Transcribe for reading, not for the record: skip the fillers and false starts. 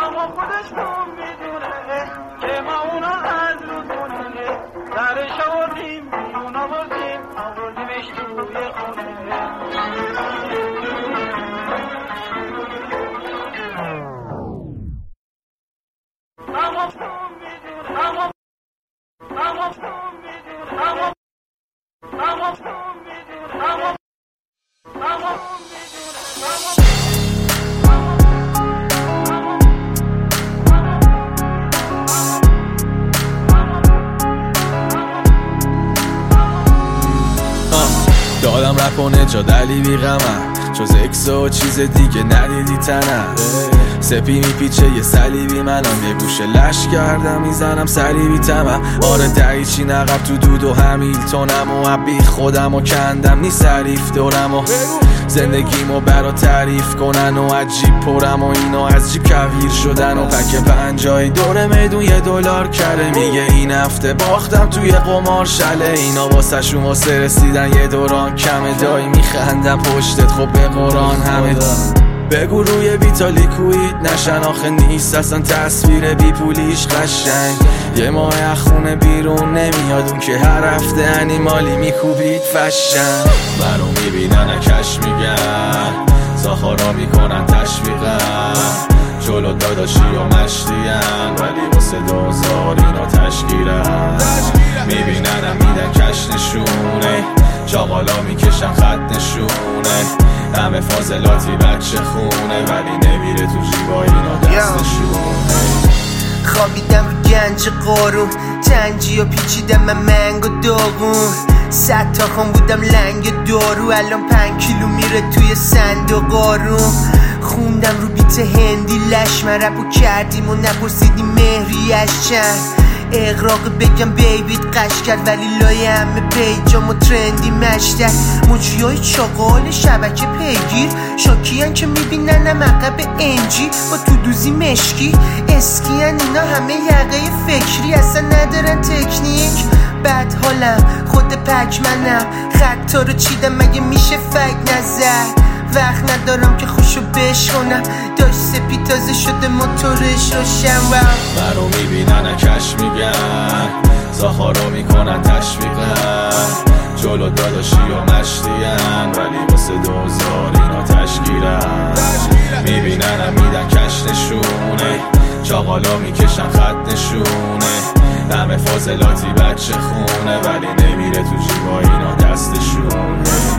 اما خودش کن میدونه که ما اونا از رو دونه درش آوردیم بیرون آوردیمش توی خونه دادم رکنه جا دلی بی غمم جز اکس و چیز دیگه ندیدی تنم سپی میپیچه یه صلیبی منم یه گوشه لش کردم میزنم صلیبی تمم آره دریچی نقب تو دود و همیلتونم و بی خودم و کندم نی صریف دورم و زندگیمو برا تعریف کنن و عجیب پرم و اینا از جیب کویر شدن و پک 50 دور میدون $1 کره میگه این هفته باختم توی قمار شله اینا واسه شون واسه رسیدن یه دوران کمه دایی میخندم پشتت خب به قرآن همه بگو روی بیتا لیکوید نشن آخه نیست اصلا تصویر بی پولیش قشنگ یه ماه از خونه بیرون نمیاد اون که هر هفته انیمالی میکوبید فشن منو میبینن کش میگن زاخارا میکنن تشویقن جلو داداشی و مشتین ولی واسه دوزار اینا تشکیرن میبیننم میدن کش نشونه چاقالا میکشن خط نشونه همه فاضلاتی بچه خونه ولی نمیره تو جیبا اینا دستشونه خوابیدم رو گنج قارون تنجی و پیچیدم من منگ و داغون 100 تا خون بودم لنگ دارو الان 5 کیلو میره توی صندوق آروم خوندم رو بیت هندی لش من رپو کردیم و نپرسیدیم مهریش چند اقراق بگم بیبیت قش کرد ولی لای همه پیجام و ترندی مشتر موجیای چاقال شبکه پیگیر شاکیان که میبیننم عقب انجی با تو دوزی مشکی اسکیان اینا همه یقه فکری اصلا ندارن تکنیک بد حالم خود پک منم خطا رو چیدم مگه میشه فک نظر وقت ندارم که خوشو بشکنم داشت سپی تازه شده موتورش روشن منو میبینن کش میگن زاخارو میکنن تشویقن جلو داداشی و مشتین ولی واسه دوزار اینا تشکیرن میبیننم میدن کش نشونه چاقالا میکشن خط نشونه همه فاضلاتی بچه خونه ولی نمیره تو جیبا اینا دستشونه